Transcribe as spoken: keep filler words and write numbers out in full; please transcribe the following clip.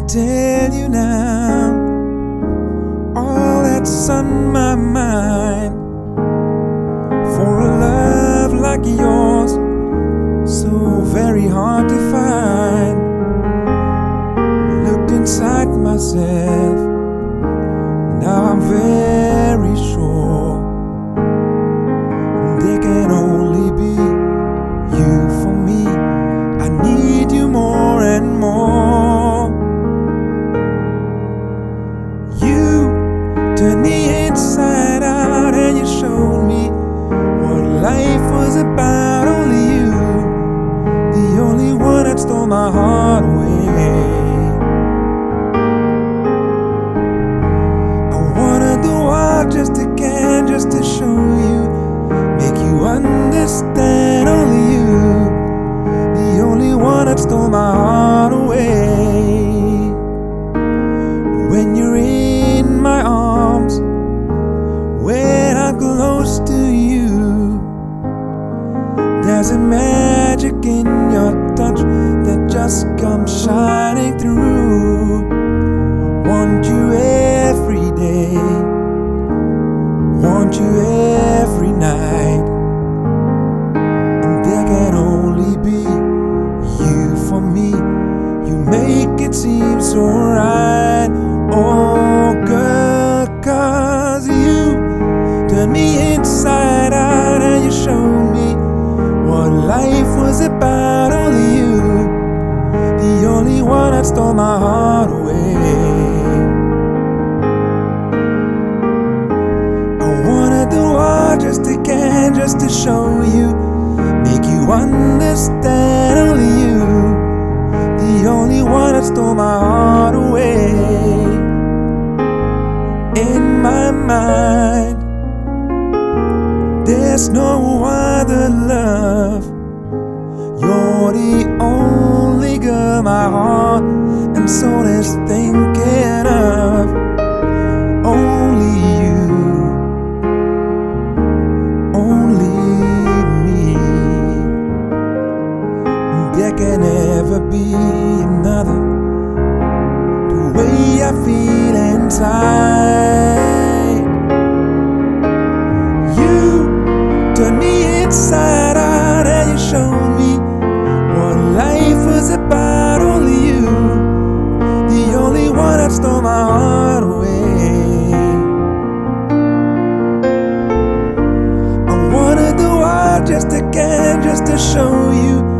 tell you now all that's on my mind. For a love like yours, so very hard to find. Looked inside myself, now I'm very sure there can only be you for me. I need you more and more. You turned me inside out and you showed me what life was about. Only you, the only one that stole my heart away. I wanna do all just again, just to show you, make you understand. Only you, the only one that stole my heart away. When you're in my arms, when I'm close to you, there's a magic in your touch that just comes shining through. Want you every day, want you every night, and there can only be you for me. You make it seem so right, oh girl, 'cause you turned me inside out and you showed me what life was about. Only you, the only one that stole my heart away. I wanna do all just again, just to show you, make you understand. Only you, the only one that stole my heart away. In my mind, there's no other love. You're the only girl my heart and soul is thinking of. Only you, only me. There can never be another, the way I feel inside. You turned me inside out and you showed me what life was about. Only you, the only one that stole my heart away. I wanna do all just again, just to show you,